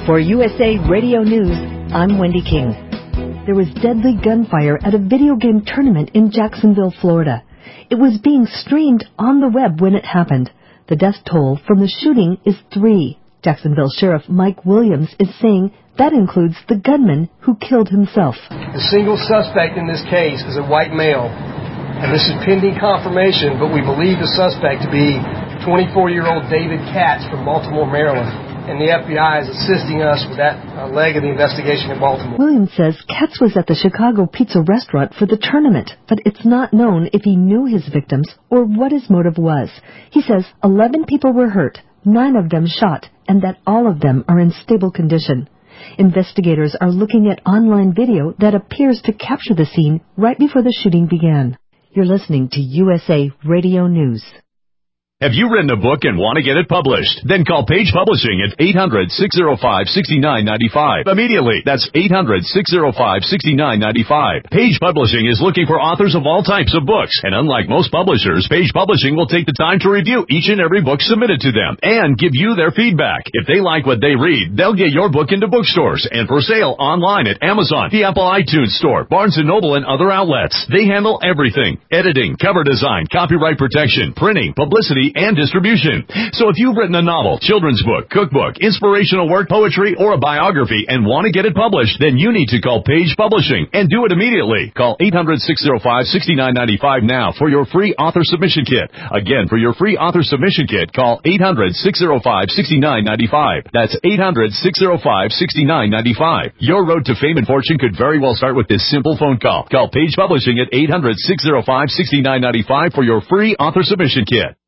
For USA Radio News, I'm Wendy King. There was deadly gunfire at a video game tournament in Jacksonville, Florida. It was being streamed on the web when it happened. The death toll from the shooting is 3. Jacksonville Sheriff Mike Williams is saying that includes the gunman who killed himself. The single suspect in this case is a white male, and this is pending confirmation, but we believe the suspect to be 24-year-old David Katz from Baltimore, Maryland. And the FBI is assisting us with that leg of the investigation in Baltimore. Williams says Katz was at the Chicago Pizza restaurant for the tournament, but it's not known if he knew his victims or what his motive was. He says 11 people were hurt, 9 of them shot, and that all of them are in stable condition. Investigators are looking at online video that appears to capture the scene right before the shooting began. You're listening to USA Radio News. Have you written a book and want to get it published? Then call Page Publishing at 800-605-6995. Immediately. That's 800-605-6995. Page Publishing is looking for authors of all types of books. And unlike most publishers, Page Publishing will take the time to review each and every book submitted to them and give you their feedback. If they like what they read, they'll get your book into bookstores and for sale online at Amazon, the Apple iTunes Store, Barnes & Noble, and other outlets. They handle everything: editing, cover design, copyright protection, printing, publicity, and distribution. So if you've written a novel, children's book, cookbook, inspirational work, poetry, or a biography and want to get it published, then you need to call Page Publishing and do it immediately. Call 800-605-6995 now for your free author submission kit. Again, for your free author submission kit, call 800-605-6995. That's 800-605-6995. Your road to fame and fortune could very well start with this simple phone call. Call Page Publishing at 800-605-6995 for your free author submission kit.